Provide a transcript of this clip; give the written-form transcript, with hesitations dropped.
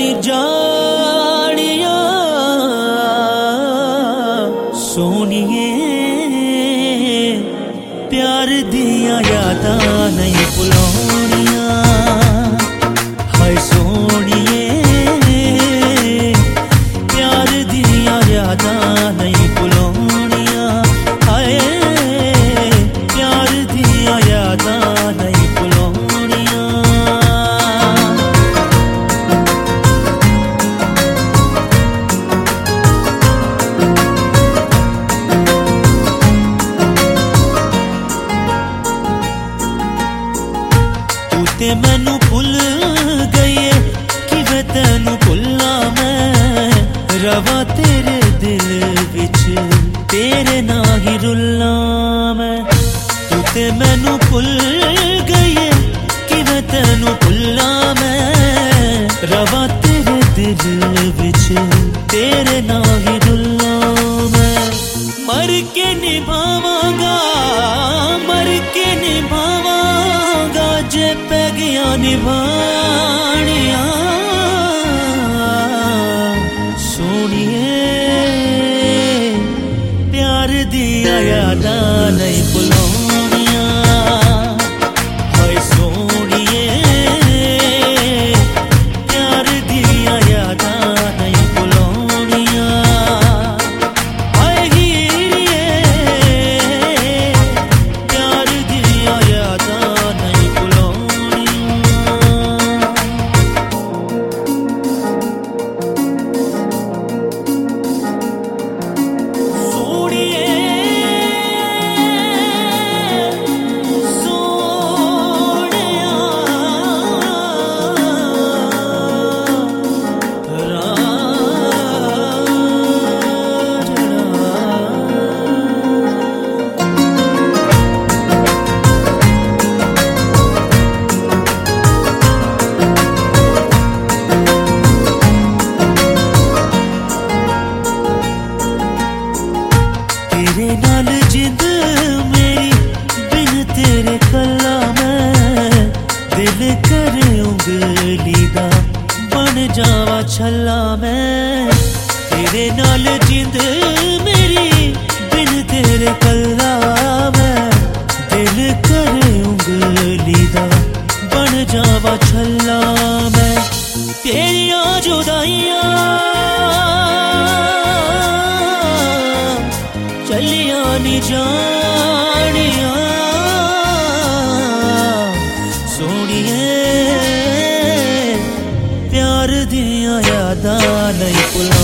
जानिया सोनिए प्यार दिया यादां नहीं भुलानिया हाय सोनिए प्यार दिया यादां नहीं भुलानिया हाय प्यार दिया यादां नहीं भुलानिया। ते मैनू भुल गई कि वे तेनू भुला मैं रवा तेरे दिल विच तेरे ना ही रुला मैं। तू ते मैनू भुल गई कि वे तेनू भुला मैं रवा तेरे दिल विच तेरे ना ही रुला मैं। मर के निभावांगा मर के निभावांगा जे पै गया निभानिया सोनिए प्यार दिया यादां नहीं भुलानिया हाय सोनिए प्यार दिया यादां नहीं भुलानिया हाय हीरिए प्यार दिया यादां नहीं तेरे नाल जिंद मेरी बिन तेरे कला मैं दिल करे उंगली दा बन जावा छला मैं। तेरे नाल जिंद मेरी बिन तेरे कला मैं दिल करे उंगली दा बन जावा छला मैं। तेरिया जुदाइयां चलिया नी जानिया सोनिए प्यार दिया यादां नहीं भुला।